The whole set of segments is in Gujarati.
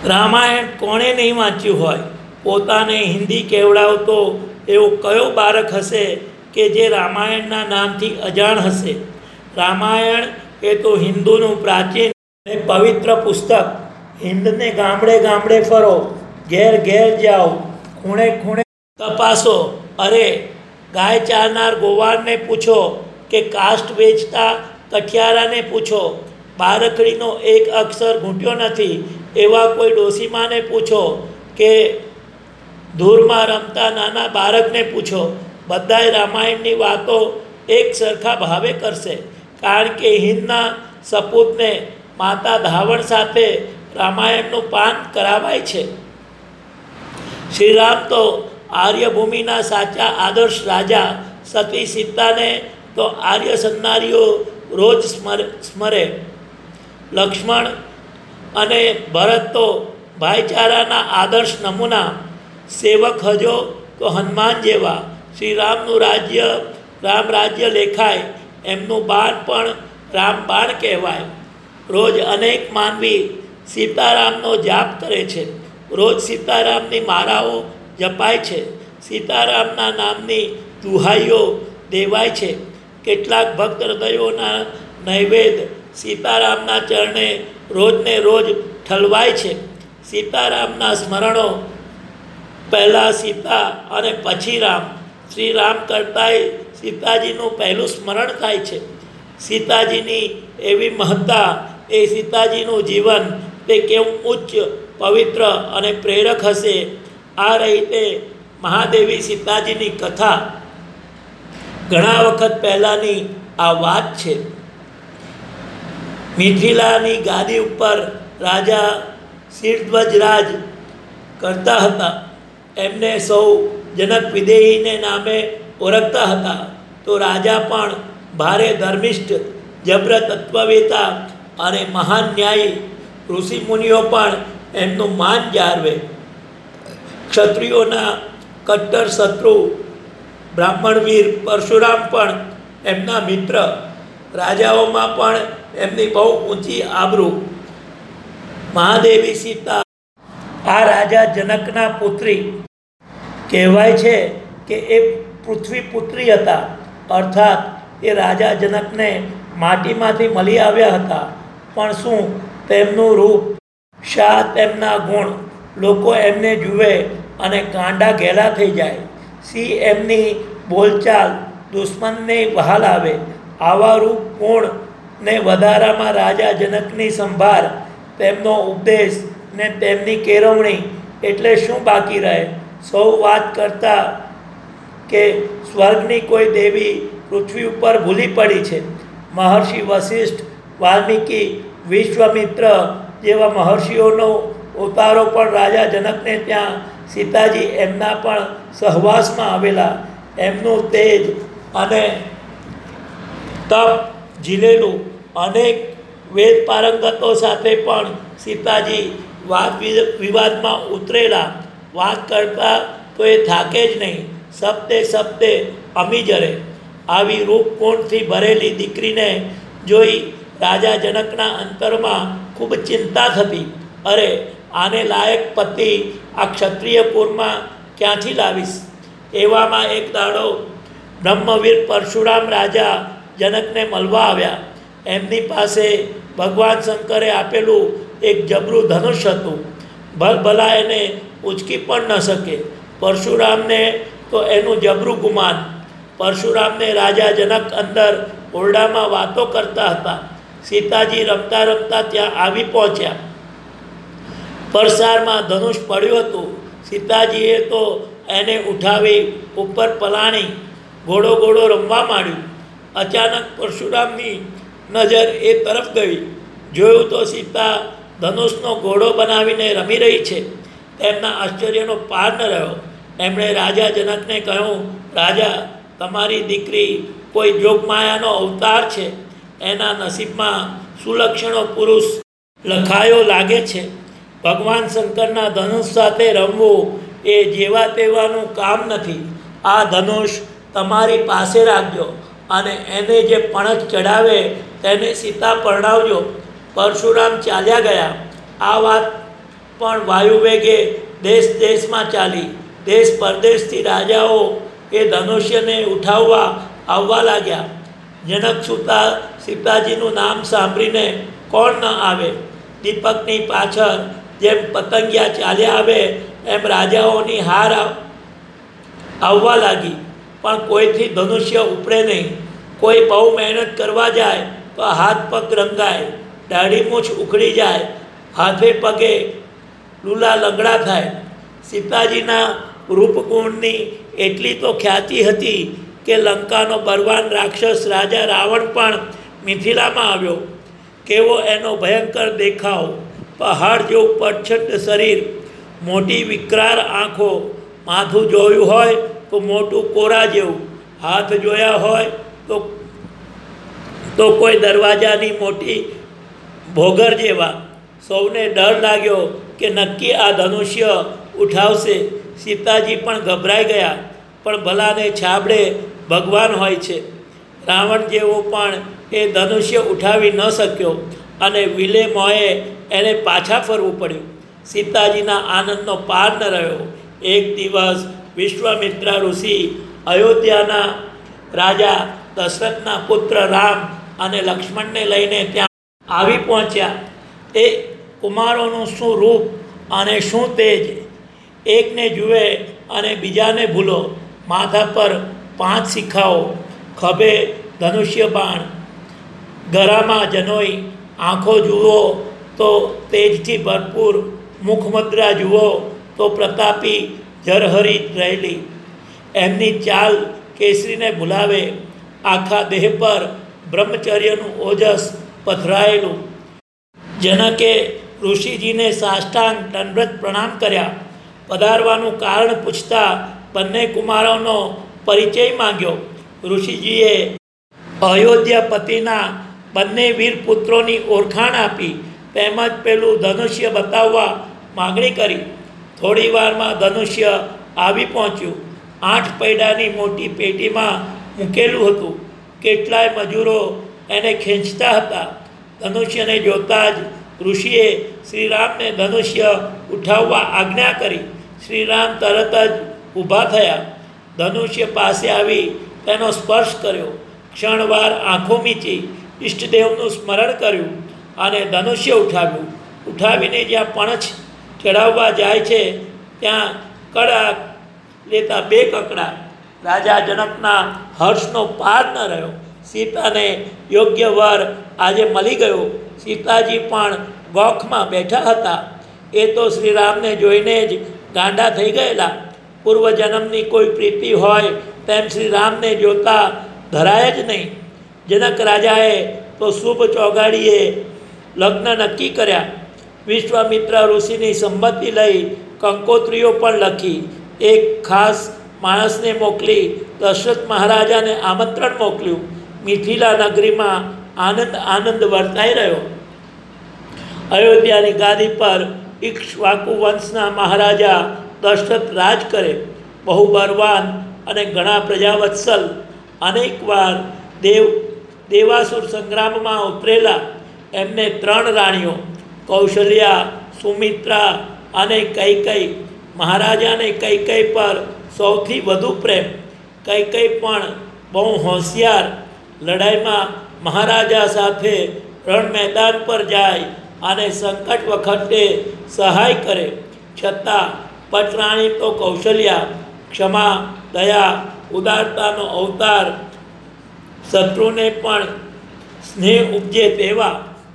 રામાયણ કોણે નહીં વાંચ્યું હોય? પોતાને હિન્દી કહેવડાવતો એવો કયો બાળક હશે કે જે રામાયણના નામથી અજાણ હશે? રામાયણ એ તો હિન્દુનું પ્રાચીન અને પવિત્ર પુસ્તક. હિન્દને ગામડે ગામડે ફરો, ઘેર ઘેર જાઓ, ખૂણે ખૂણે તપાસો. અરે, ગાય ચારનાર ગોવાળને પૂછો કે કાસ્ટ વેચતા કઠિયારાને પૂછો, બારકડીનો એક અક્ષર ઘૂંટ્યો નથી એવા કોઈ ડોસીમાને પૂછો કે ધૂળમાં રમતા નાના બાળકને પૂછો. બધાય રામાયણની વાતો એક સરખા ભાવે કરશે, કારણ કે હિંદના સપૂતને માતા ધાવણ સાથે રામાયણનું પાન કરાવાય છે. શ્રીરામ તો આર્યભૂમિના સાચા આદર્શ રાજા. સતી સીતાને તો આર્ય સન્નારીઓ રોજ સ્મરે. લક્ષ્મણ અને ભરત તો ભાઈચારાના આદર્શ નમૂના. સેવક હજો તો હનુમાન જેવા. શ્રીરામનું રાજ્ય રામ રાજ્ય લેખાય, એમનું બાણ પણ રામબાણ કહેવાય. રોજ અનેક માનવી સીતારામનો જાપ કરે છે. રોજ સીતારામની માળાઓ જપાય છે. સીતારામના નામની દુહાઈઓ દેવાય છે. કેટલાક ભક્ત હૃદયોના નૈવેદ્ય સીતારામના ચરણે રોજને રોજ ઠલવાય છે. સીતારામના સ્મરણો પહેલાં સીતા અને પછી રામ. શ્રી રામ કરતાંય સીતાજીનું પહેલું સ્મરણ થાય છે. સીતાજીની એવી મહત્તા, એ સીતાજીનું જીવન તે કેવું ઉચ્ચ, પવિત્ર અને પ્રેરક હશે. આ રહી તે મહાદેવી સીતાજીની કથા. ઘણા વખત પહેલાંની આ વાત છે. મિથિલાની ગાદી ઉપર રાજા શિરધ્વજ કરતા હતા. એમને સૌ જનક વિદેહીને નામે ઓળખતા હતા. તો રાજા પણ ભારે ધર્મિષ્ઠ, જબ્ર તત્વવેતા અને મહાન ન્યાયી. ઋષિમુનિઓ પણ એમનું માન જાળવે. ક્ષત્રિયોના કટ્ટર શત્રુ બ્રાહ્મણવીર પરશુરામ પણ એમના મિત્ર. રાજાઓમાં પણ એમની બહુ ઊંચી આબરૂ. મહાદેવી સીતા આ રાજા જનકના પુત્રી. કહેવાય છે કે એ પૃથ્વી પુત્રી હતા, અર્થાત એ રાજા જનકને માટીમાંથી મળી આવ્યા હતા. પણ શું તેમનું રૂપ, શા તેમના ગુણ! લોકો એમને જુએ અને ગાંડા ઘેલા થઈ જાય. સી એમની બોલચાલ દુશ્મનને વહાલ આવે. આવા રૂપ, ગુણ ને વધારામાં રાજા જનકની સંભાળ, તેમનો ઉપદેશ ને તેમની કેળવણી, એટલે શું બાકી રહે? સૌ વાત કરતા કે સ્વર્ગની કોઈ દેવી પૃથ્વી ઉપર ભૂલી પડી છે. મહર્ષિ વશિષ્ઠ, વાલ્મીકી, વિશ્વામિત્ર જેવા મહર્ષિઓનો ઉતારો પણ રાજા જનકને ત્યાં સીતાજી એમના પણ સહવાસમાં આવેલા. એમનું તેજ અને તપ ઝીલેલું. અનેક વેદ પારંગતો સાથે પણ સીતાજી વાદ વિવાદમાં ઉતરેલા. વાત કરતા તો એ થાકે જ નહીં, શબ્દે શબ્દે અમી જરે. આવી રૂપગુણથી ભરેલી દીકરીને જોઈ રાજા જનકના અંતરમાં ખૂબ ચિંતા થતી. અરે, આને લાયક પતિ આ ક્ષત્રિય કુળમાં ક્યાંથી લાવીશ? એવામાં એક દાડો બ્રહ્મવીર પરશુરામ રાજા જનકને મળવા આવ્યા. એમની પાસે ભગવાન શંકરે આપેલું એક જબરું ધનુષ હતું. ભલભલા એને ઉંચકી પણ ન શકે. પરશુરામને તો એનું જબરું ગુમાન. પરશુરામને રાજા જનક અંદર ઓરડામાં વાતો કરતા હતા. સીતાજી રમતા રમતા ત્યાં આવી પહોંચ્યા. પરસારમાં ધનુષ પડ્યું હતું. સીતાજીએ તો એને ઉઠાવી ઉપર પલાણી ઘોડો ઘોડો રમવા માંડ્યું. અચાનક પરશુરામની નજર એ તરફ ગઈ. જોયું તો સીતા ધનુષનો ઘોડો બનાવીને રમી રહી છે. તેમના આશ્ચર્યનો પાર ન રહ્યો. એમણે રાજા જનકને કહ્યું, રાજા, તમારી દીકરી કોઈ જોગમાયાનો અવતાર છે. એના નસીબમાં સુલક્ષણો પુરુષ લખાયો લાગે છે. ભગવાન શંકરના ધનુષ સાથે રમવું એ જેવા તેવાનું કામ નથી. આ ધનુષ તમારી પાસે રાખજો અને એને જે પણછ ચડાવે તેને સીતા પરણાવજો. પરશુરામ ચાલ્યા ગયા. આ વાત પણ વાયુવેગે દેશ દેશમાં ચાલી. દેશ પરદેશથી રાજાઓ એ ધનુષ્યને ઉઠાવવા આવવા લાગ્યા. જનકસુતા સીતાજીનું નામ સાંભળીને કોણ ન આવે? દીપકની પાછળ જેમ પતંગિયા ચાલ્યા આવે એમ રાજાઓની હાર આવવા લાગી, પણ કોઈથી ધનુષ્ય ઉપડે નહીં. કોઈ બહુ મહેનત કરવા જાય તો હાથ પગ રંગાય, દાઢી મૂછ ઉખડી જાય, હાથે પગે લૂલા લંગડા થાય. સીતાજીના રૂપગુણની એટલી તો ખ્યાતિ હતી કે લંકાનો બળવાન રાક્ષસ રાજા રાવણ પણ મિથિલામાં આવ્યો. કેવો એનો ભયંકર દેખાવ! પહાડ જેવું પ્રચંડ શરીર, મોટી વિકરાળ આંખો, માથું જોયું હોય તો મોટું કોરા જેવું, હાથ જોયા હોય તો કોઈ દરવાજાની મોટી ભોગર જેવા. સૌને ડર લાગ્યો કે નક્કી આ ધનુષ્ય ઉઠાવશે. સીતાજી પણ ગભરાઈ ગયા, પણ ભલાને છાબડે ભગવાન હોય છે. રાવણ જેવો પણ એ ધનુષ્ય ઉઠાવી ન શક્યો અને વિલે મોએ એને પાછા ફરવું પડ્યું. સીતાજીના આનંદનો પાર ન રહ્યો. એક દિવસ વિશ્વામિત્ર ઋષિ અયોધ્યાના રાજા દશરથના પુત્ર રામ અને લક્ષ્મણને લઈને ત્યાં આવી પહોંચ્યા. એ કુમારોનું શું રૂપ અને શું તેજ! એકને જુએ અને બીજાને ભૂલો. માથા પર 5 શિખાઓ, ખભે ધનુષ્ય બાણ, ગળામાં જનોઈ, આંખો જુઓ તો તેજથી ભરપૂર, મુખમદ્રા જુઓ તો પ્રતાપી જરહરી રહેલી. એમની ચાલ કેસરીને ભૂલાવે. આખા દેહ પર બ્રહ્મચર્યનું ઓજસ પથરાયેલું. જનકે ઋષિજીને સાષ્ટાંગ દંડવત પ્રણામ કર્યા. પધારવાનું કારણ પૂછતા બંને કુમારોનો પરિચય માંગ્યો. ઋષિજીએ અયોધ્યાપતિના બંને વીર પુત્રોની ઓળખાણ આપી, તેમજ પેલું ધનુષ્ય બતાવવા માગણી કરી. થોડી વારમાં ધનુષ્ય આવી પહોંચ્યું. 8 પૈડાની મોટી પેટીમાં મૂકેલું હતું. કેટલાય મજૂરો એને ખેંચતા હતા. ધનુષ્યને જોતાં જ ઋષિએ શ્રીરામને ધનુષ્ય ઉઠાવવા આજ્ઞા કરી. શ્રીરામ તરત જ ઊભા થયા. ધનુષ્ય પાસે આવી તેનો સ્પર્શ કર્યો. ક્ષણવાર આંખો મીચી ઈષ્ટદેવનું સ્મરણ કર્યું અને ધનુષ્ય ઉઠાવ્યું. ઉઠાવીને જ્યાં પણછ ચડાવવા જાય છે ત્યાં કડા લેતા 2 કકડા. રાજા જનકના હર્ષનો પાર ન રહ્યો. સીતાને યોગ્ય વર આજે મળી ગયો. સીતાજી પણ ગોખમાં બેઠા હતા. એ તો શ્રીરામને જોઈને જ ગાંડા થઈ ગયેલા. પૂર્વજન્મની કોઈ પ્રીતિ હોય તેમ શ્રીરામને જોતા ધરાય જ નહીં. જનક રાજાએ તો શુભ ચોગાડીએ લગ્ન નક્કી કર્યા. વિશ્વામિત્ર ઋષિની સંમતિ લઈ કંકોત્રીઓ પણ લખી. એક ખાસ માણસને મોકલી દશરથ મહારાજાને આમંત્રણ મોકલ્યું. મિથિલા નગરીમાં આનંદ વર્તાઈ રહ્યો. અયોધ્યાની ગાદી પર ઇક્ષ્વાકુ વંશના મહારાજા દશરથ રાજ કરે. બહુ બળવાન અને ઘણા પ્રજાવત્સલ. અનેકવાર દેવાસુર સંગ્રામમાં ઉતરેલા. એમને 3 રાણીઓ, કૌશલ્યા, સુમિત્રા અને કૈકેયી. મહારાજાને કૈકેયી પર સૌથી વધુ પ્રેમ. કૈકેયી પણ બહુ હોશિયાર. લડાઈમાં મહારાજા સાથે રણ મેદાન પર જાય અને સંકટ વખતે સહાય કરે. છતાં પટરાણી તો કૌશલ્યા, ક્ષમા, દયા, ઉદારતાનો અવતાર. શત્રુને પણ સ્નેહ ઉપજે તેવા.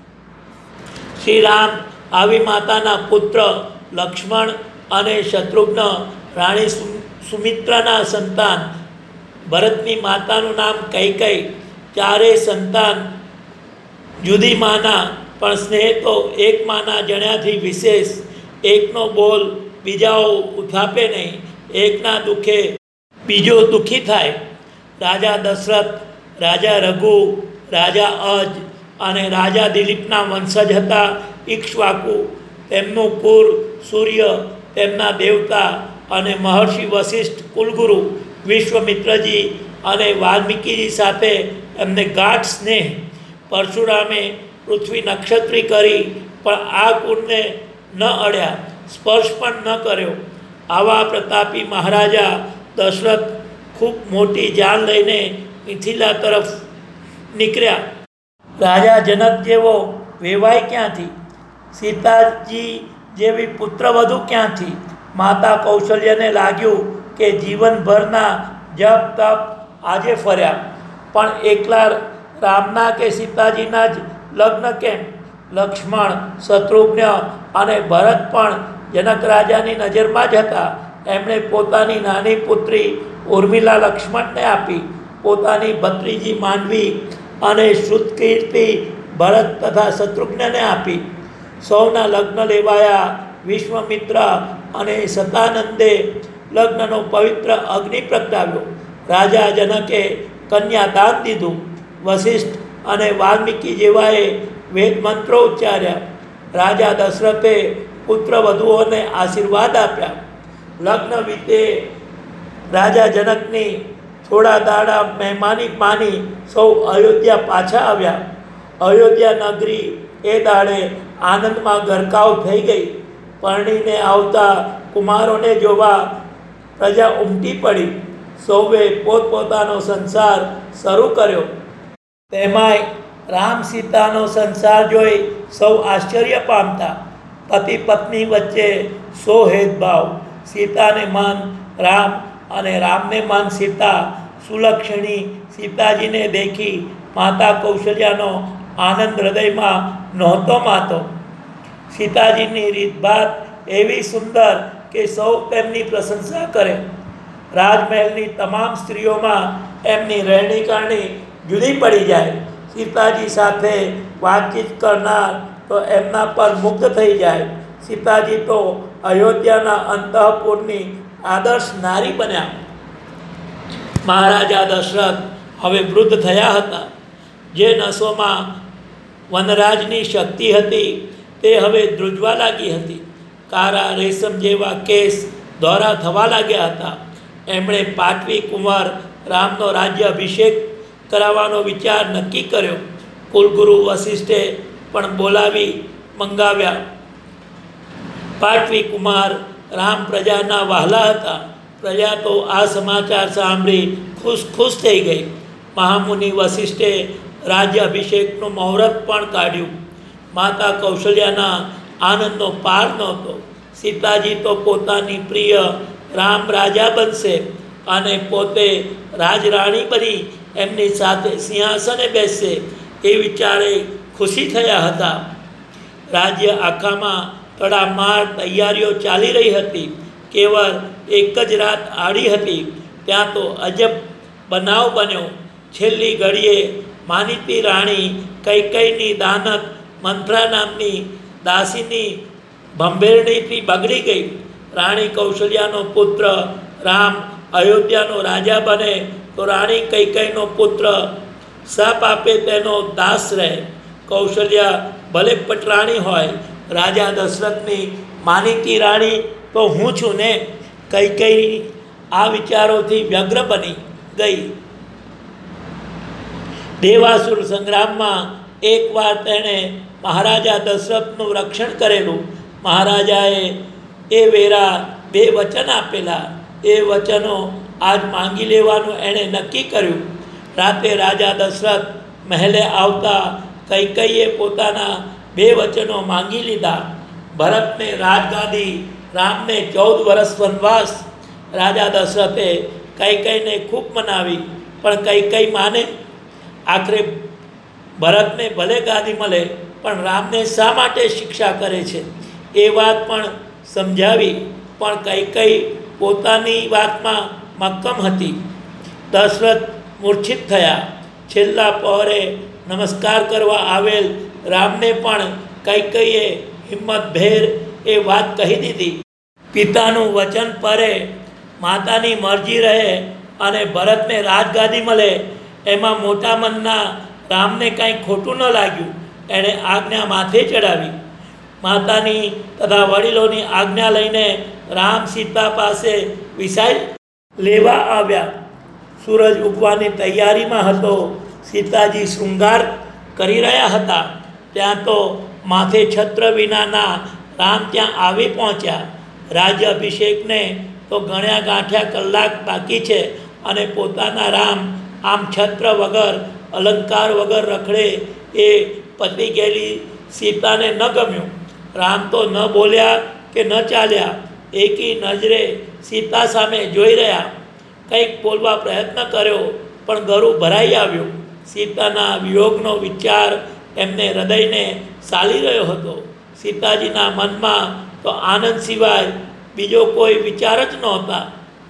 શ્રીરામ આવી માતાના પુત્ર લક્ષ્મણ અને શત્રુઘ્ન રાણી સુમિત્રાના સંતાન. ભરતની માતાનું નામ કૈકેયી. 4 સંતાન જુદી માના, પણ સ્નેહ તો એક માના જણ્યાથી વિશેષ. એકનો બોલ બીજાઓ ઉથાપે નહીં. એકના દુઃખે બીજો દુઃખી થાય. રાજા દશરથ, રાજા રઘુ, રાજા અજ અને રાજા દિલીપના વંશજ હતા ઇક્ષ્વાકુ. તેમનું કુળ સૂર્ય, તેમના દેવતા અને મહર્ષિ વશિષ્ઠ કુલગુરુ વિશ્વમિત્રજી અને વાલ્મીકીજી સાથે એમને ગાઢ સ્નેહ. પરશુરામે પૃથ્વી નક્ષત્રી કરી પણ આ કુળને ન અડ્યા. સ્પર્શ પણ ન કર્યો. આવા પ્રતાપી મહારાજા દશરથ ખૂબ મોટી જાન લઈને મિથિલા તરફ નીકળ્યા. રાજા જનક જેવો વેવાય ક્યાંથી? સીતાજી જેવી પુત્રવધુ ક્યાંથી? માતા કૌશલ્યને લાગ્યું કે જીવનભરના જપ તપ આજે ફર્યા, પણ એકલા રામના કે સીતાજીના જ લગ્ન કેમ? લક્ષ્મણ, શત્રુઘ્ન અને ભરત પણ જનક રાજાની નજરમાં જ હતા. એમણે પોતાની નાની પુત્રી ઉર્મિલા લક્ષ્મણને આપી, પોતાની ભત્રીજી માંડવી અને શ્રુતકીર્તિ ભરત તથા શત્રુઘ્નને આપી. સૌના લગ્ન લેવાયા. વિશ્વામિત્ર અને સતાનંદે લગ્નનો પવિત્ર અગ્નિ પ્રગટાવ્યો. રાજા જનકે કન્યા દાન દીધું. વશિષ્ઠ અને વાલ્મીકી જેવાએ વેદ મંત્રો ઉચ્ચાર્યા. રાજા દશરથે પુત્ર વધુઓને આશીર્વાદ આપ્યા. લગ્ન વીતે રાજા જનકની થોડા દાડા મહેમાની માની સૌ અયોધ્યા પાછા આવ્યા. અયોધ્યા નગરી એ દાડે આનંદમાં ગરકાવ થઈ ગઈ. પરણીને આવતા કુમારોને જોવા પ્રજા ઉમટી પડી. સૌએ પોતપોતાનો સંસાર શરૂ કર્યો. તેમાંય રામ સીતાનો સંસાર જોઈ સૌ આશ્ચર્ય પામતા. પતિ પત્ની વચ્ચે સો ભેદભાવ. સીતાને માન રામ અને રામને માન સીતા. સુલક્ષણી સીતાજીને દેખી માતા કૌશલ્યાનો આનંદ હૃદયમાં નહોતો માતો. સીતાજીની રીતભાત એવી સુંદર કે સૌ તેમની પ્રશંસા કરે. રાજમહેલની તમામ સ્ત્રીઓમાં એમની રહેણી કરણી જુદી પડી જાય. સીતાજી સાથે વાતચીત કરનાર તો એમના પર મુગ્ધ થઈ જાય. સીતાજી તો અયોધ્યાના અંતઃપુરની આદર્શ નારી બન્યા. મહારાજા દશરથ હવે વૃદ્ધ થયા હતા. જે નસોમાં વનરાજની શક્તિ હતી તે હવે ધ્રુજવા લાગી હતી. કારા રેશમ જેવા કેસ દોરા થવા લાગ્યા હતા. એમણે પાટવી કુંવર રામનો રાજ્ય અભિષેક કરાવવાનો વિચાર નક્કી કર્યો. કુલગુરુ વશિષ્ઠે પણ બોલાવી મંગાવ્યા. પાટવી કુમાર રામ પ્રજાના વહાલા હતા. પ્રજા તો આ સમાચાર સાંભળી ખુશ થઈ ગઈ. મહામુનિ વશિષ્ઠે રાજ્ય અભિષેકનું મુહૂર્ત પણ કાઢ્યું. માતા કૌશલ્યાના આનંદનો પાર નહોતો. સીતાજી તો પોતાની પ્રિય રામ રાજા બનશે અને પોતે રાજરાણી બની એમની સાથે સિંહાસને બેસશે એ વિચારે ખુશી થયા હતા. રાજ્ય આખામાં તડામાર તૈયારીઓ ચાલી રહી હતી. કેવળ એક જ રાત આડી હતી ત્યાં તો અજબ બનાવ બન્યો. છેલ્લી ઘડીએ માનીતી રાણી કૈકેયીની દાનત મંથરા નામની દાસીની ભંભેરણીથી બગડી ગઈ. રાણી કૌશલ્યાનો પુત્ર રામ અયોધ્યાનો રાજા બને તો રાણી કૈકેયીનો પુત્ર શાપ આપે તેનો દાસ રહે. કૌશલ્યા ભલે પટરાણી હોય, રાજા દશરથની માનીતી રાણી તો હું છું ને. કૈકેયી આ વિચારોથી વ્યગ્ર બની ગઈ. દેવાસુર સંગ્રામમાં એકવાર તેણે મહારાજા દશરથનું રક્ષણ કરેલું. મહારાજાએ એ વેરા 2 વચન આપેલા. એ વચનો આજ માંગી લેવાનું એણે નક્કી કર્યું. રાતે રાજા દશરથ મહેલે આવતા કૈકેયીએ પોતાના 2 વચનો માંગી લીધા. ભરતને રાજગાદી, રામને 14 વર્ષ વનવાસ. રાજા દશરથે કૈકેયીને ખૂબ મનાવી, પણ કૈકેયી માને. આખરે ભરતને ભલે ગાદી મળે, પણ રામને શા માટે શિક્ષા કરે છે એ વાત પણ સમજાવી. પણ કૈકેયી પોતાની વાતમાં મક્કમ હતી. દશરથ મૂર્છિત થયા. છેલ્લા પહોરે નમસ્કાર કરવા આવેલ રામને પણ કૈકેયીએ હિંમતભેર એ વાત કહી દીધી. પિતાનું વચન પરે, માતાની મરજી રહે અને ભરતને રાજગાદી મળે એમાં મોટા મનના રામને કાંઈ ખોટું ન લાગ્યું. એણે આજ્ઞા માથે ચડાવી. માતાની તથા વડીલોની આજ્ઞા લઈને રામ સીતા પાસે વિસાય લેવા આવ્યા. સૂરજ ઉગવાની તૈયારીમાં હતો. સીતાજી શૃંગાર કરી રહ્યા હતા. ત્યાં તો માથે છત્ર વિનાના રામ ત્યાં આવી પહોંચ્યા. રાજ્ય અભિષેકને તો ગણ્યા ગાંઠ્યા કલાક બાકી છે અને પોતાના રામ આમ છત્ર વગર અલંકાર વગર રખડે એ પતી ગયેલી સીતાને ન ગમ્યું. રામ તો ન બોલ્યા કે ન ચાલ્યા, એકી નજરે સીતા સામે જોઈ રહ્યા. કંઈક બોલવા પ્રયત્ન કર્યો પણ ગળું ભરાઈ આવ્યું. સીતાના વિયોગનો વિચાર એમને હૃદયને સાલી રહ્યો હતો. સીતાજીના મનમાં તો આનંદ સિવાય બીજો કોઈ વિચાર જ નહોતા.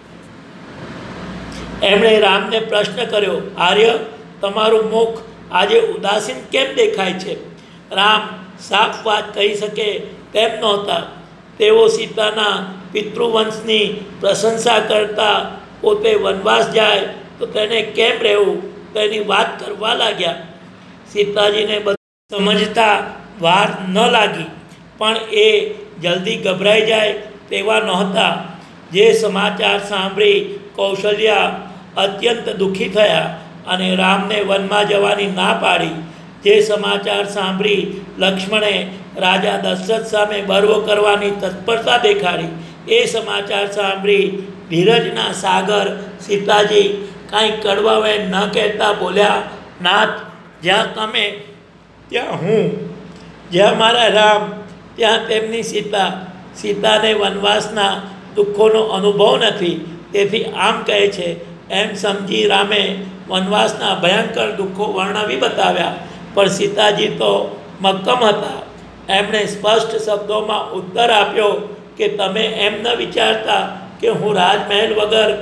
એમણે રામને પ્રશ્ન કર્યો, આર્ય, તમારું મુખ આજે ઉદાસીન કેમ દેખાય છે? રામ સાફ વાત કહી શકે તેમ નહોતા. તેઓ સીતાના પિતૃવંશની પ્રશંસા કરતા પોતે વનવાસ જાય તો તેને કેમ રહેવું તેની વાત કરવા લાગ્યા. સીતાજીને બધું સમજતા વાર ન લાગી, પણ એ જલ્દી ગભરાઈ જાય તેવા નહોતા. જે સમાચાર સાંભળી કૌશલ્યા અત્યંત દુઃખી થયા અને રામને વનમાં જવાની ના પાડી. જે સમાચાર સાંભળી લક્ષ્મણે રાજા દશરથ સામે બળવો કરવાની તત્પરતા દેખાડી. એ સમાચાર સાંભળી ધીરજના સાગર સીતાજી કાંઈ કડવાવેણ ન કહેતા બોલ્યા, નાથ, જ્યાં તમે ત્યાં હું, જ્યાં મારા રામ ત્યાં તેમની સીતા. સીતાને વનવાસના દુઃખોનો અનુભવ નથી, તેથી આમ કહે છે. એમ સમજી રામે વનવાસના ભયંકર દુઃખો વર્ણવી બતાવ્યા. પણ સીતાજી તો મક્કમ હતા. એમણે સ્પષ્ટ શબ્દોમાં ઉત્તર આપ્યો કે તમે એમ ન વિચારતા કે હું રાજમહેલ વગર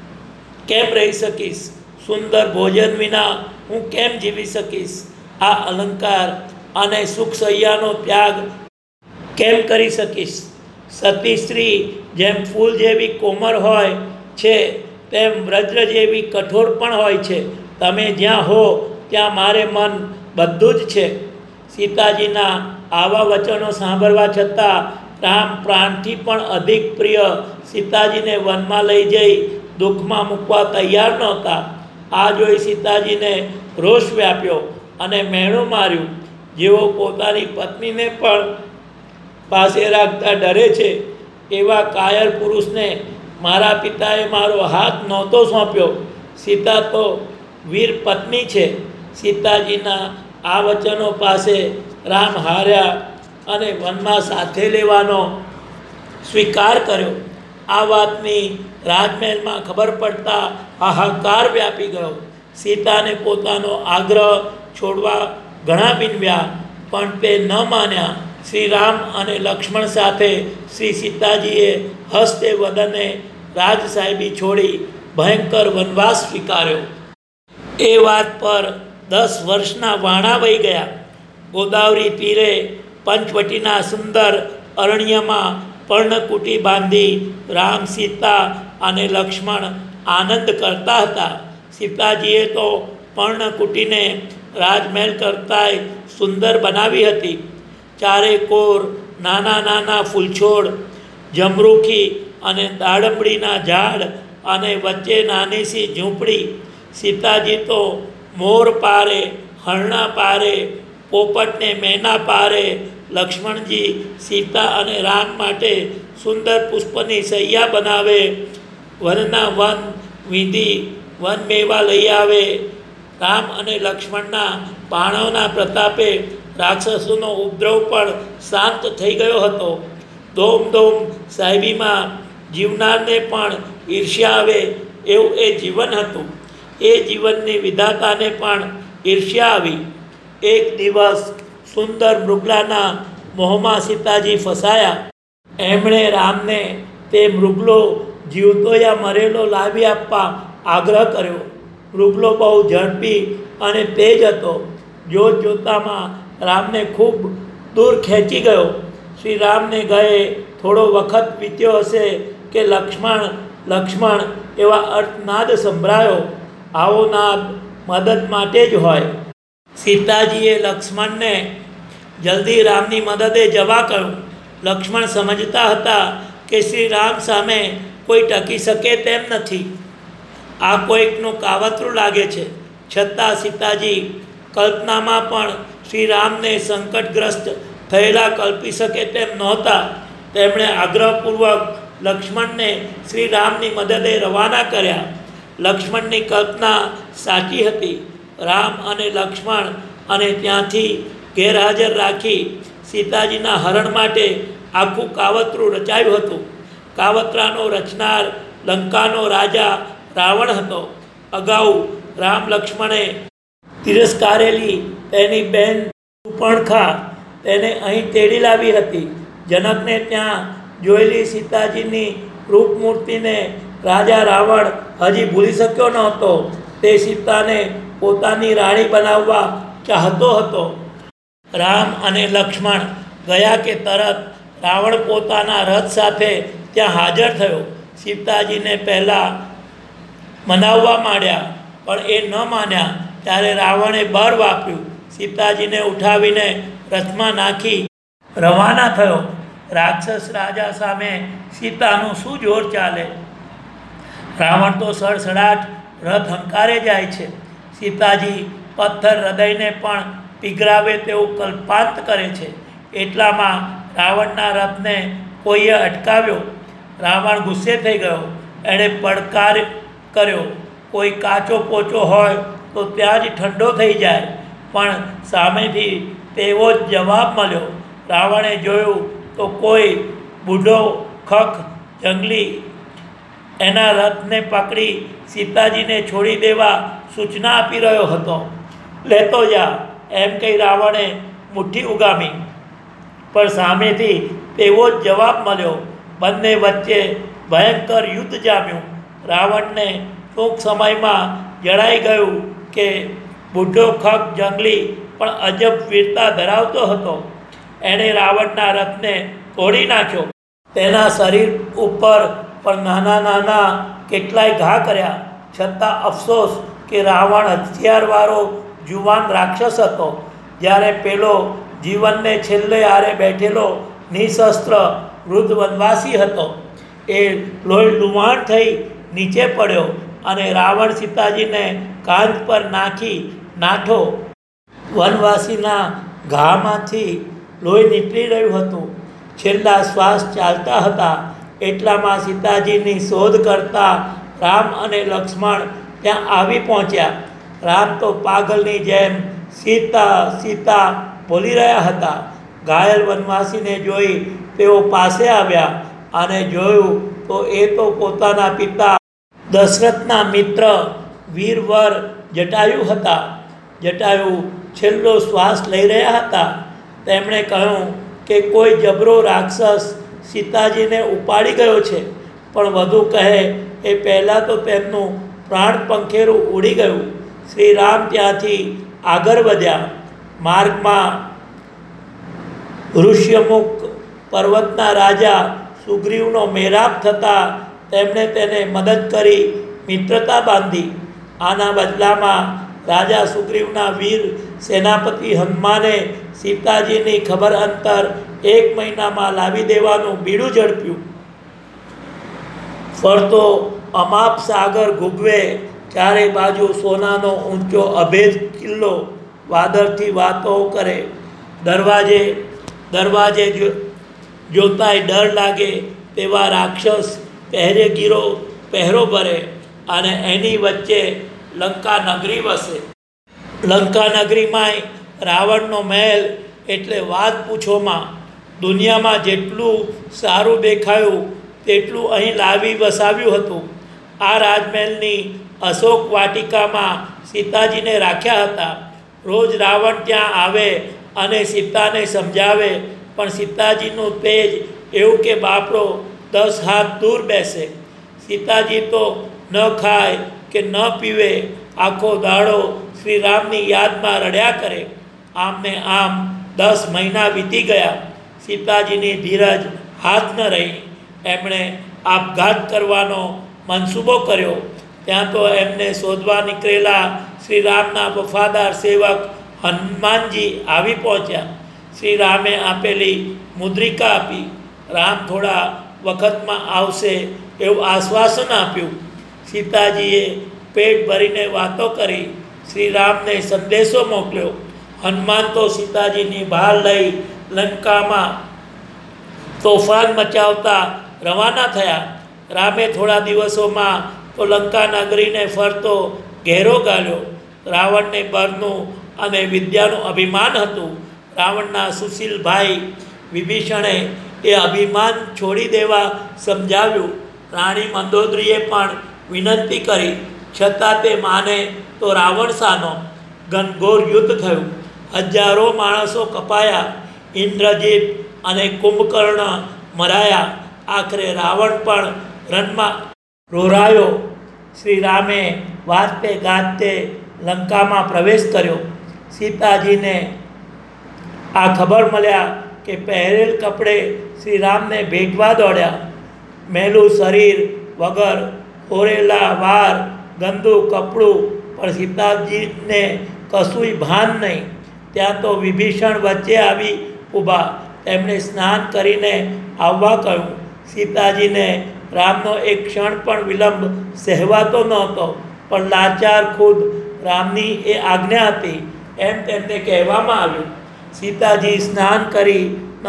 કેમ રહી શકીશ? સુંદર ભોજન વિના હું કેમ જીવી શકીશ? આ અલંકાર અને સુખ સૈયાનો ત્યાગ કેમ કરી શકીશ? સતી સ્ત્રી જેમ ફૂલ જેવી કોમળ હોય છે તેમ વજ્ર જેવી કઠોર પણ હોય છે. તમે જ્યાં હો ત્યાં મારે મન બધું જ છે. સીતાજીના આવા વચનો સાંભળવા છતાં રામ પ્રાણથી પણ અધિક પ્રિય સીતાજીને વનમાં લઈ જઈ દુઃખમાં મૂકવા તૈયાર નહોતા. આ જોઈ સીતાજીને રોષ વ્યાપ્યો અને મેણું માર્યું. જેઓ પોતાની પત્નીને પણ પાસે રાખતા ડરે છે એવા કાયર પુરુષને મારા પિતાએ મારો હાથ નહોતો સોંપ્યો. સીતા તો વીર પત્ની છે. સીતાજીના આ વચનો પાસે રામ હાર્યા અને વનમાં સાથે લેવાનો સ્વીકાર કર્યો. આ વાતની રાજમહેલમાં ખબર પડતા હાહાકાર વ્યાપી ગયો. સીતાને પોતાનો આગ્રહ છોડવા ઘણા વિનવ્યા, પણ તે ન માન્યા. શ્રી રામ અને લક્ષ્મણ સાથે શ્રી સીતાજીએ હસ્તે વદને રાજસાહેબી છોડી ભયંકર વનવાસ સ્વીકાર્યો. એ વાત પર 10 વર્ષના વાણા વહી ગયા. ગોદાવરી તીરે પંચવટીના સુંદર અરણ્યમાં પર્ણકુટી બાંધી રામ, સીતા અને લક્ષ્મણ આનંદ કરતા હતા. સીતાજીએ તો પર્ણકુટીને રાજમહેલ કરતાંય સુંદર બનાવી હતી. ચારે કોર નાના નાના ફૂલછોડ, જમરૂખી અને દાડમડીના ઝાડ અને વચ્ચે નાની સી ઝૂંપડી. સીતાજી તો મોર પારે, હરણા પારે, પોપટને મેના પારે. લક્ષ્મણજી સીતા અને રામ માટે સુંદર પુષ્પની સૈયા બનાવે, વનના વન વિધિ વન મેવા લઈ આવે. રામ અને લક્ષ્મણના બાણોના પ્રતાપે રાક્ષસોનો ઉપદ્રવ પણ શાંત થઈ ગયો હતો. દોમ દોમ સાહેબીમાં જીવનારને પણ ઈર્ષ્યા આવે એવું એ જીવન હતું. એ જીવનની વિધાતાને પણ ઈર્ષ્યા આવી. એક દિવસ સુંદર મૃગલાના મોહમાં સીતાજી ફસાયા. એમણે રામને તે મૃગલો જીવતો યા મરેલો લાવી આપવા આગ્રહ કર્યો. મૃગલો બહુ ઝડપી અને તેજ હતો. જોત જોતામાં રામને ખૂબ દૂર ખેંચી ગયો. શ્રી રામને ગયે થોડો વખત વીત્યો હશે કે લક્ષ્મણ લક્ષ્મણ એવા અર્થનાદ સંભળાયો. આવો નાદ મદદ માટે જ હોય. સીતાજીએ લક્ષ્મણને જલ્દી રામની મદદે જવા કહ્યું. લક્ષ્મણ સમજતા હતા કે શ્રી રામ સામે કોઈ ટકી શકે તેમ નથી. આ કોઈકનું કાવતરું લાગે છે. છતાં સીતાજી કલ્પનામાં પણ શ્રી રામને સંકટગ્રસ્ત થયેલા કલ્પી શકે તેમ નહોતા. તેમણે આગ્રહપૂર્વક લક્ષ્મણને શ્રી રામની મદદે રવાના કર્યા. લક્ષ્મણની કલ્પના સાચી હતી. રામ અને લક્ષ્મણ અને ત્યાંથી ગેરહાજર રાખી સીતાજીના હરણ માટે આખું કાવતરું રચાયું હતું. કાવતરાનો રચનાર લંકાનો રાજા રાવણ હતો. અગાઉ રામ લક્ષ્મણે તિરસ્કારેલી તેની બહેન સુપર્ણખા તેને અહીં તેડી લાવી હતી. જનકને ત્યાં જોયેલી સીતાજીની રૂપમૂર્તિને રાજા રાવણ હજી ભૂલી શક્યો નહોતો. તે સીતાને પોતાની રાણી બનાવવા ચાહતો હતો. રામ અને લક્ષ્મણ ગયા કે તરત રાવણ પોતાના રથ સાથે ત્યાં હાજર થયો. સીતાજીને પહેલાં મનાવવા માંડ્યા, પણ એ ન માન્યા. ત્યારે રાવણે બળ વાપર્યું. સીતાજીને ઉઠાવીને રથમાં નાખી રવાના થયો. રાક્ષસ રાજા સામે સીતાનું શું જોર ચાલે? રાવણ તો સડસડાટ રથ હંકારે જાય છે. સીતાજી પથ્થર હૃદયને પણ પીગરાવે તેવું કલ્પાંત કરે છે. એટલામાં રાવણના રથને કોઈએ અટકાવ્યો. રાવણ ગુસ્સે થઈ ગયો. એણે પડકાર કર્યો, કોઈ કાચો પોચો હોય તો ત્યાં જ ઠંડો થઈ જાય. પણ સામેથી તેવો જ જવાબ મળ્યો. રાવણે જોયું તો કોઈ બુઢો ખખ જંગલી એના રથને પકડી સીતાજીને છોડી દેવા સૂચના આપી રહ્યો હતો. લેતો જા એમ કહી રાવણે મુઠ્ઠી ઉગામી, પણ સામેથી તેવો જ જવાબ મળ્યો. બંને વચ્ચે ભયંકર યુદ્ધ જામ્યું. રાવણને ટૂંક સમયમાં જણાઈ ગયું કે બુઢો ખગ જંગલી પણ અજબ વીરતા ધરાવતો હતો. એણે રાવણના રથને તોડી નાખ્યો. તેના શરીર ઉપર પણ નાના નાના કેટલાય ઘા કર્યા. છતાં અફસોસ કે રાવણ હથિયારવાળો જુવાન રાક્ષસ હતો, જ્યારે પેલો જીવનને છેલ્લે આરે બેઠેલો નિશસ્ત્ર વૃદ્ધ વનવાસી હતો. એ લોહી લુહાણ થઈ નીચે પડ્યો અને રાવણ સીતાજીને કાંધ પર નાખી નાઠો. વનવાસીના ઘામાંથી લોહી નીકળી રહ્યું હતું. છેલ્લા શ્વાસ ચાલતા હતા. એટલામાં સીતાજીની શોધ કરતા રામ અને લક્ષ્મણ ત્યાં આવી પહોંચ્યા. રામ તો પાગલની જેમ સીતા સીતા બોલી રહ્યા હતા. ઘાયલ વનવાસીને જોઈ તેઓ પાસે આવ્યા અને જોયું તો એ તો પોતાના પિતા દશરથના મિત્ર વીરવર જટાયુ હતા. જટાયુ છેલ્લો શ્વાસ લઈ રહ્યા હતા. તેમણે કહ્યું કે કોઈ જબરો રાક્ષસ સીતાજીને ઉપાડી ગયો છે, પણ વધુ કહે એ પહેલાં તો તેમનું પ્રાણ પંખેરું ઉડી ગયું. શ્રી રામ ત્યાંથી આગળ વધ્યા. માર્ગમાં ઋષ્યમુખ પર્વતના રાજા સુગ્રીવનો મેળાપ થતાં તેમણે તેને મદદ કરી મિત્રતા બાંધી. આના બદલામાં રાજા સુગ્રીવના વીર સેનાપતિ હનુમાને સીતાજીની ખબર અંતર 1 મહિનામાં લાવી દેવાનું બીડું ઝડપ્યું. ફરતો અમાપ સાગર ગુગવે, ચારે બાજુ સોનાનો ઊંચો અભેદ કિલ્લો વાદળથી વાતો કરે. દરવાજે જોતાય ડર લાગે તેવા રાક્ષસ પહેરેગીરો પહેરો ભરે અને એની વચ્ચે લંકા નગરી વસે. લંકા નગરીમાંય રાવણનો મહેલ એટલે વાત પૂછોમાં. દુનિયામાં જેટલું સારું દેખાયું તેટલું અહીં લાવી વસાવ્યું હતું. આ રાજમહેલની અશોક વાટિકામાં સીતાજીને રાખ્યા હતા. રોજ રાવણ ત્યાં આવે અને સીતાને સમજાવે, પણ સીતાજીનું તેજ એવું કે બાપડો 10 હાથ દૂર બેસે. સીતાજી તો ન ખાય કે ન પીવે, આખો દાડો શ્રી રામની યાદમાં રડ્યા કરે. આમને આમ 10 મહિના વીતી ગયા. સીતાજીની ધીરજ હાથ ન રહી. એમણે આપઘાત કરવાનો મનસૂબો કર્યો. ત્યાં તો એમને શોધવા નીકળેલા શ્રી રામના વફાદાર સેવક હનુમાનજી આવી પહોંચ્યા. શ્રી રામે આપેલી મુદ્રિકા આપી. રામ થોડા વખતમાં આવશે એવું આશ્વાસન આપ્યું. સીતાજીએ પેટ ભરીને વાતો કરી. શ્રી રામને સંદેશો મોકલ્યો. હનુમાન તો સીતાજીની ભાળ લઈ લંકામાં તોફાન મચાવતા રવાના થયા. રામે થોડા દિવસોમાં તો લંકા નગરીને ફરતો ઘેરો ગાળ્યો. રાવણને બળનું અને વિદ્યાનું અભિમાન હતું. રાવણના સુશીલ ભાઈ વિભીષણે એ અભિમાન છોડી દેવા સમજાવ્યું. રાણી મંદોદરીએ પણ વિનંતી કરી, છતાં તે માને તો રાવણ સાનો. ઘનઘોર યુદ્ધ થયું. હજારો માણસો કપાયા. ઇન્દ્રજીત અને કુંભકર્ણ મરાયા. આખરે રાવણ પણ રણમાં રોરાયો. શ્રી રામે વાજતે ગાજતે લંકામાં પ્રવેશ કર્યો. સીતાજીને આ ખબર મળ્યા કે પહેરેલ કપડે શ્રી રામને ભેટવા દોડ્યા. મેલું શરીર વગર ઓરેલા વાર, ગંદુ કપડું, પણ સીતાજીને કશુંય ભાન નહીં. ત્યાં તો વિભીષણ વચ્ચે આવી ઊભા. તેમણે સ્નાન કરીને આવવા કહ્યું. સીતાજીને રામનો એક ક્ષણ પણ વિલંબ સહેવાતો નહોતો, પણ લાચાર ખુદ રામની એ આજ્ઞા હતી એમ તેમને કહેવામાં આવ્યું. સીતાજી સ્નાન કરી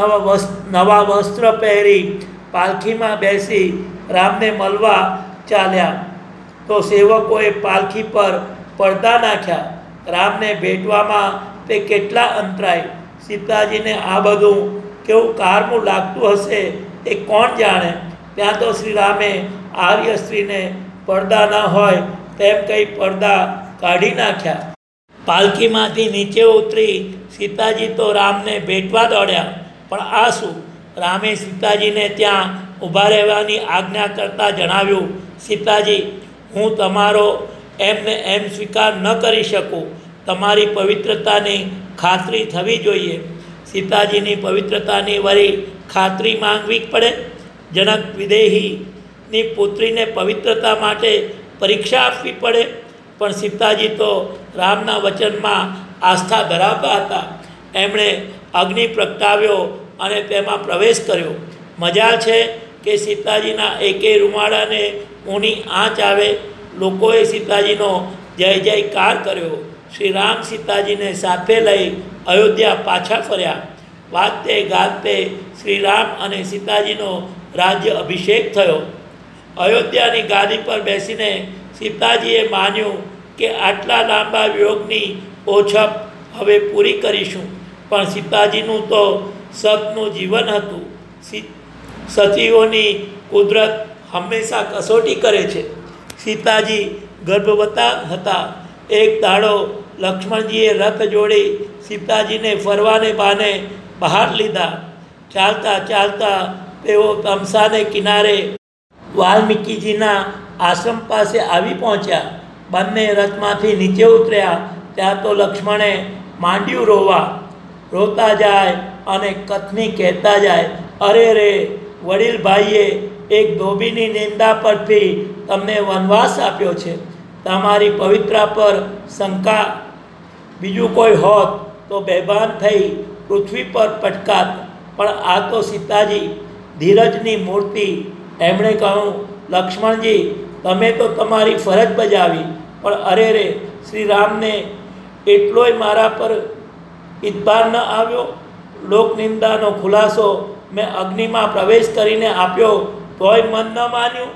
નવા વસ્ત્ર પહેરી પાલખીમાં બેસી રામને મળવા ચાલ્યા. તો સેવકોએ પાલખી પર પડદા નાખ્યા. રામને ભેટવામાં તે કેટલા અંતરાય. સીતાજીને આ બધું કેવું કારમું લાગતું હશે એ કોણ જાણે. ત્યાં તો શ્રી રામે આર્ય સ્ત્રીને પડદા ન હોય તેમ કંઈ પડદા કાઢી નાખ્યા. પાલખીમાંથી નીચે ઉતરી સીતાજી તો રામને ભેટવા દોડ્યા. પણ આ શું? રામે સીતાજીને ત્યાં ઊભા રહેવાની આજ્ઞા કરતાં જણાવ્યું, સીતાજી, હું તમારો એમને એમ સ્વીકાર ન કરી શકું. તમારી પવિત્રતાની ખાતરી થવી જોઈએ. સીતાજીની પવિત્રતાની વળી ખાતરી માંગવી પડે? જનક વિદેહીની પુત્રીને પવિત્રતા માટે પરીક્ષા આપવી પડે? પણ સીતાજી તો રામના વચનમાં આસ્થા ધરાવતા હતા. એમણે અગ્નિ પ્રગટાવ્યો અને તેમાં પ્રવેશ કર્યો. મજાલ છે કે સીતાજીના એકેય રૂમાડાને ઊની આંચ આવે. લોકોએ સીતાજીનો જય જયકાર કર્યો. શ્રી રામ સીતાજીને સાથે લઈ અયોધ્યા પાછા ફર્યા. વાજતે ગાજતે શ્રી રામ અને સીતાજીનો રાજ્ય અભિષેક થયો. અયોધ્યાની ગાદી પર બેસીને સીતાજીએ માન્યું કે આટલા લાંબા વિયોગની ઓછપ હવે પૂરી કરીશું. પણ સીતાજીનું તો સતનું જીવન હતું. સતીઓની કુદરત હંમેશા કસોટી કરે છે. સીતાજી ગર્ભવતા હતા. એક દાડો લક્ષ્મણજીએ રથ જોડી સીતાજીને ફરવાને બહાને બહાર લીધા. ચાલતા ચાલતા તેઓ તમસાને કિનારે વાલ્મીકીજીના આશ્રમ પાસે આવી પહોંચ્યા. બંને રથમાંથી નીચે ઉતર્યા. ત્યાં તો લક્ષ્મણે માંડ્યું રોવા. રોતા જાય અને કથની કહેતા જાય, અરે રે વડીલ ભાઈએ એક ધોબીની નિંદા પરથી તમને વનવાસ આપ્યો છે. તમારી પવિત્રા પર શંકા બીજું કોઈ હોત તો બેભાન થઈ પૃથ્વી પર પટકાત. પણ આ તો સીતાજી ધીરજની મૂર્તિ. એમણે કહ્યું, લક્ષ્મણજી, તમે તો તમારી ફરજ બજાવી, પણ અરે રે શ્રી રામને એટલોય મારા પર ઇતબાર ન આવ્યો. લોકનિંદાનો ખુલાસો મેં અગ્નિમાં પ્રવેશ કરીને આપ્યો તોય મન ન માન્યું.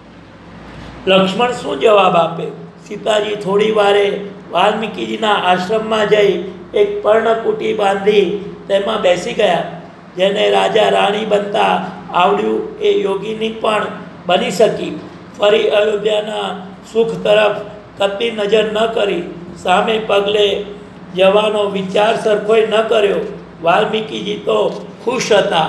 લક્ષ્મણ શું જવાબ આપે? સીતાજી થોડી વારે વાલ્મીકીજીના આશ્રમમાં જઈ એક પર્ણકુટી બાંધી તેમાં બેસી ગયા. જેને રાજા રાણી બનતા આવડ્યું એ યોગીની પણ બની શકી. ફરી અયોધ્યાના સુખ તરફ કદી નજર ન કરી. સામે પગલે જવાનો વિચાર સરખોય ન કર્યો. વાલ્મીકીજી તો ખુશ હતા.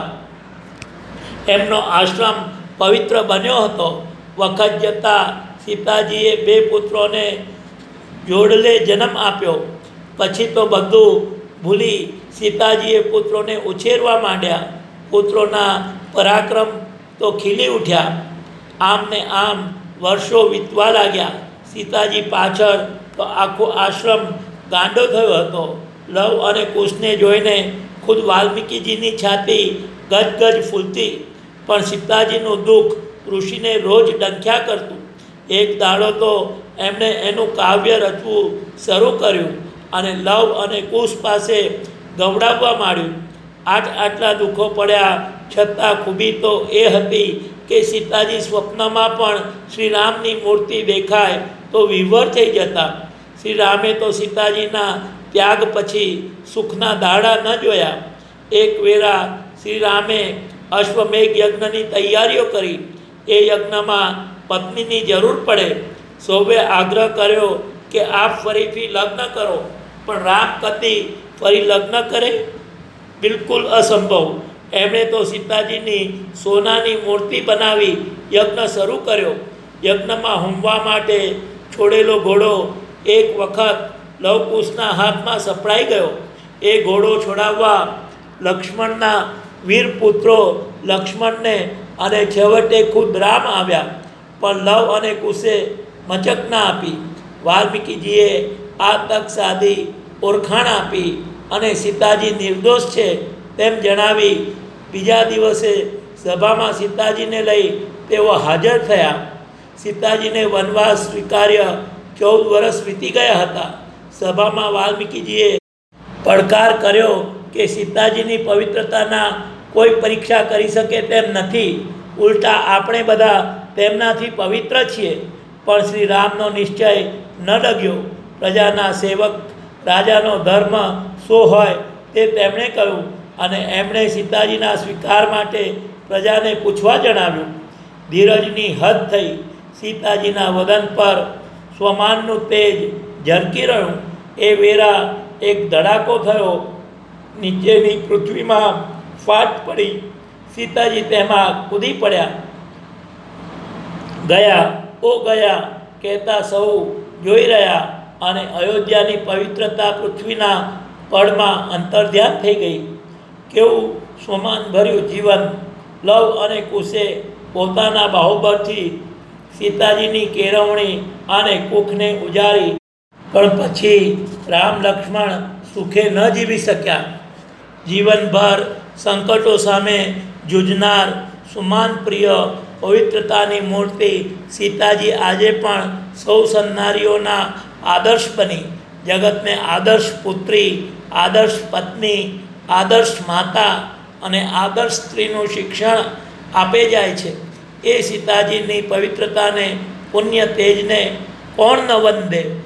એમનો આશ્રમ પવિત્ર બન્યો હતો. વખત જતાં સીતાજીએ 2 પુત્રોને જોડલે જન્મ આપ્યો. પછી તો બધું ભૂલી સીતાજીએ પુત્રોને ઉછેરવા માંડ્યા. પુત્રોના પરાક્રમ તો ખીલી ઉઠ્યા. આમ ને આમ વર્ષો વીતવા લાગ્યા. સીતાજી પાછળ તો આખો આશ્રમ ગાંડો થયો હતો. લવ અને કુશને જોઈને ખુદ વાલ્મીકીજીની છાતી ગજગજ ફૂલતી. પણ સીતાજીનું દુઃખ ઋષિને રોજ ડંખ્યા કરતું. એક દાડો તો એમણે એનું કાવ્ય રચવું શરૂ કર્યું અને લવ અને કુશ પાસે ગવડાવવા માંડ્યું. આટલા દુઃખો પડ્યા છતાં ખૂબી તો એ હતી કે સીતાજી સ્વપ્નમાં પણ શ્રી રામની મૂર્તિ દેખાય તો વિભોર થઈ જતા. શ્રી રામે તો સીતાજીના ત્યાગ પછી સુખના દાડા ન જોયા. એક વેરા શ્રી રામે અશ્વમેઘ યજ્ઞની તૈયારીઓ કરી. એ યજ્ઞમાં પત્નીની જરૂર પડે. સૌએ આગ્રહ કર્યો કે આપ ફરીથી લગ્ન કરો, પણ રામ કદી ફરી લગ્ન કરે? બિલકુલ અસંભવ. એમણે તો સીતાજીની સોનાની મૂર્તિ બનાવી યજ્ઞ શરૂ કર્યો. યજ્ઞમાં હોમવા માટે છોડેલો ઘોડો એક વખત લવકુશના હાથમાં સપડાઈ ગયો. એ ઘોડો છોડાવવા લક્ષ્મણના વીર પુત્રો લક્ષ્મણને અને છેવટે ખુદ રામ આવ્યા, પણ લવ અને કુશે મચક ના આપી. વાલ્મીકીજીએ આ તક સાધી ઓળખાણ આપી અને સીતાજી નિર્દોષ છે તેમ જણાવી બીજા દિવસે સભામાં સીતાજીને લઈ તેઓ હાજર થયા. સીતાજીને વનવાસ સ્વીકાર્ય 14 વર્ષ વીતી ગયા હતા. સભામાં વાલ્મીકીજીએ પડકાર કર્યો કે સીતાજીની પવિત્રતાના કોઈ પરીક્ષા કરી શકે તેમ નથી. ઉલટા આપણે બધા તેમનાથી પવિત્ર છીએ. પણ શ્રી રામનો નિશ્ચય ન ડગ્યો. પ્રજાના સેવક રાજાનો ધર્મ શું હોય તે તેમણે કહ્યું અને એમણે સીતાજીના સ્વીકાર માટે પ્રજાને પૂછવા જણાવ્યું. ધીરજની હદ થઈ. સીતાજીના વદન પર સ્વમાનનું તેજ ઝરકી રહ્યું. એ વેરા એક ધડાકો થયો. નીચેની પૃથ્વીમાં ફાટ પડી. સીતાજી તેમાં કૂદી પડ્યા. ગયા કહેતા સૌ જોઈ રહ્યા અને અયોધ્યાની પવિત્રતા પૃથ્વીના પળમાં અંતર્ધ્યાન થઈ ગઈ. કેવું સ્વમાન ભર્યું જીવન! લવ અને કુશે પોતાના બાહુબળથી સીતાજીની કેળવણી અને કુખને ઉજારી, પણ પછી રામ લક્ષ્મણ સુખે ન જીવી શક્યા. જીવનભર સંકટો સામે જૂਝનાર સુમાન પ્રિય પવિત્રતાની મૂર્તિ સીતાજી આજે પણ સૌ સન્નારીઓના આદર્શ બની જગતને આદર્શ પુત્રી, આદર્શ પત્ની, આદર્શ માતા અને આદર્શ સ્ત્રીનું શિક્ષણ આપે જાય છે. એ સીતાજીની પવિત્રતાને, પુણ્ય તેજને કોણ ન વંદે?